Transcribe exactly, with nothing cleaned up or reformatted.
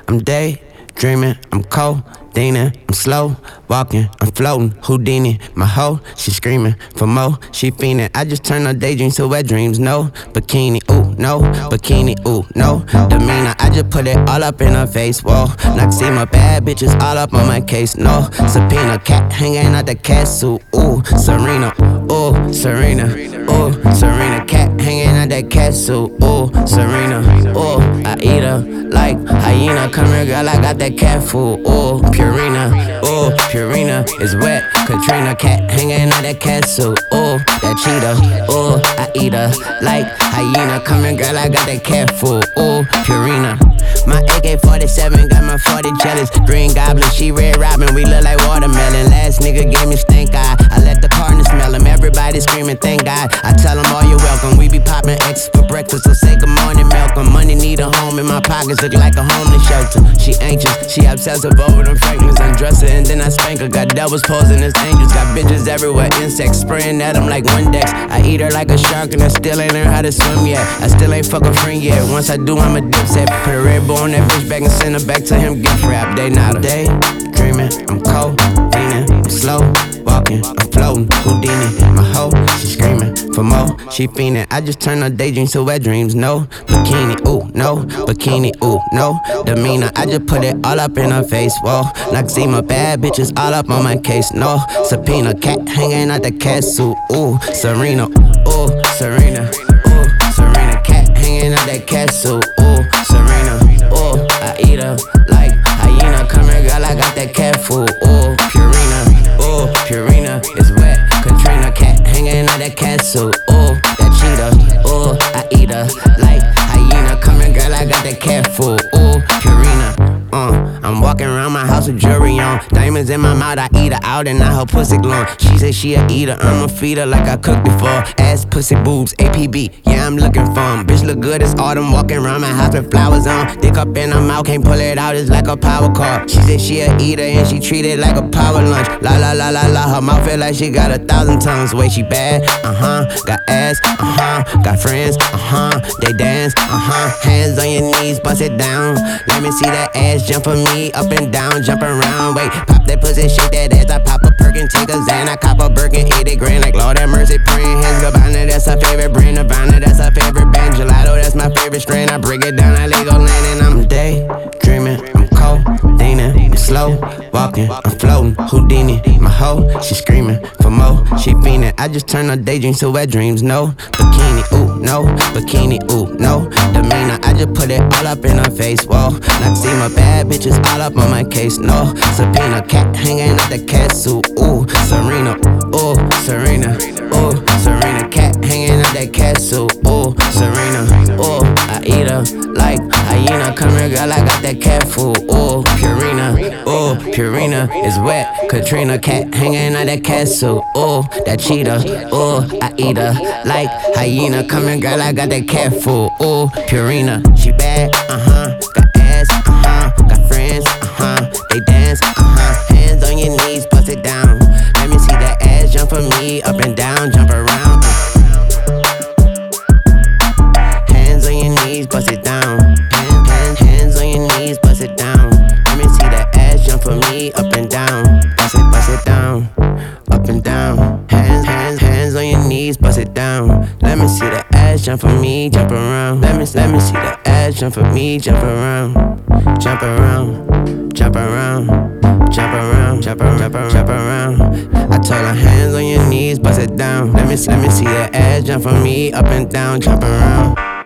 I'm daydreaming, I'm codeine, I'm slow walking, I'm floating, Houdini. My hoe, she screaming for more, she fiending. I just turn her daydreams to wet dreams. No bikini, ooh, no bikini, ooh, no demeanor. I just put it all up in her face, whoa. Like see my bad bitches all up on my case, no subpoena. Cat hanging out the cat suit, ooh, Serena, ooh, Serena, ooh, Serena. Cat hanging out that cat suit, ooh, Serena, ooh, I eat her like hyena. Come here, girl, I got that cat food, ooh, Purina, ooh, Purina is wet. Katrina. Cat hanging out that cat suit, ooh, that cheetah, ooh, I eat her like hyena. Come here, girl, I got that cat food, ooh, Purina. My A K forty-seven got my forty jealous. Green Goblin, she Red Robin, we look like watermelon. Last nigga gave me stink eye, I let the partner smell him. Everybody screaming, thank God. I tell them all you're welcome. We be popping X for breakfast, so say good morning, Malcolm. Money need a home, in my pockets look like a homeless shelter. She anxious, she obsessive over them fragments. Undress her and then I spank her. Got devils posing as angels, got bitches everywhere. Insects spraying at them like Windex. I eat her like a shark and I still ain't learned how to swim yet. I still ain't fuck a friend yet. Once I do, I'm a dipset. Put a red bull on that bitch back and send her back to him gift wrap. They not a day dreaming, I'm cold, I'm slow walking, I'm floating, Houdini. My hoe, she screaming for more, she fiending. I just turn her daydreams to wet dreams. No bikini, ooh, no bikini, ooh, no demeanor. I just put it all up in her face, whoa. Like see my bad bitches all up on my case, no subpoena. Cat hanging out the cat suit, ooh, Serena, ooh, Serena, ooh, Serena. Cat hanging out that cat suit, ooh, Serena, ooh, I eat her like hyena. Come here, girl, I got that cat food, ooh, Purina, ooh, Purina is wet. Katrina. Cat hanging out that cat suit, ooh, that cheetah, ooh, I eat her like hyena. Come here, girl, I got that cat food, ooh, Purina. Uh, I'm walking around my house with jewelry on, diamonds in my mouth, I eat her out and now her pussy glowing. She said she a eater, I'ma feed her like I cooked before. Ass, pussy, boobs, A P B, yeah, I'm looking for 'em. Bitch look good, it's autumn, walking around my house with flowers on. Dick up in her mouth, can't pull it out, it's like a power car. She said she a eater and she treat it like a power lunch. La la la la la, her mouth feel like she got a thousand tongues. Way she bad, uh-huh, got ass, uh-huh, got friends, uh-huh, they dance, uh-huh. Hands on your knees, bust it down. Let me see that ass jump for me, up and down, jump around. Wait, pop that pussy, shake that ass. I pop a Perkin, take a Xan, I cop a Birkin, eat it grand like Lord have mercy, praying hands. Gabbana, that's her favorite brand. Nirvana, that's her favorite band. Gelato, that's my favorite strain. I break it down, I Legoland and I'm daydreaming, I'm codeine, I'm slow walking, I'm floating, Houdini. My hoe, she screaming for more, she fiending. I just turn her daydreams to wet dreams. No bikini, ooh, no bikini, ooh, no demeanor. I just put it all up in her face, whoa. Like see my bad bitches all up on my case, no subpoena. Cat hanging out the cat suit, ooh, Serena, ooh, Serena, ooh, Serena. Cat hanging out that cat suit, ooh, Serena, ooh, I eat her like hyena. Come here, girl, I got that cat food, ooh, Purina, ooh, Purina is wet. Katrina. Cat hanging out that cat suit, ooh, that cheetah, ooh, I eat her like hyena. Come here, girl, I got that cat food, ooh, Purina. She bad, uh-huh, got ass, uh-huh, got friends, uh-huh, they dance, uh-huh. Hands on your knees, bust it down. Let me see that ass jump for me, up and down, jump around. Hands on your knees, bust it down. Hands, hands, hands on your knees, bust it down. Let me see that ass jump for me, up and down. Bust it, bust it down, up and down. Hands, hands, hands on your knees, bust it down. Let me see that ass jump for me, jump around. Let me, let me see that ass jump for me, jump around, jump around, jump around, jump around, jump around, jump around, jump around. I told her hands on your knees, bust it down. Let me, let me see that ass jump for me, up and down, jump around.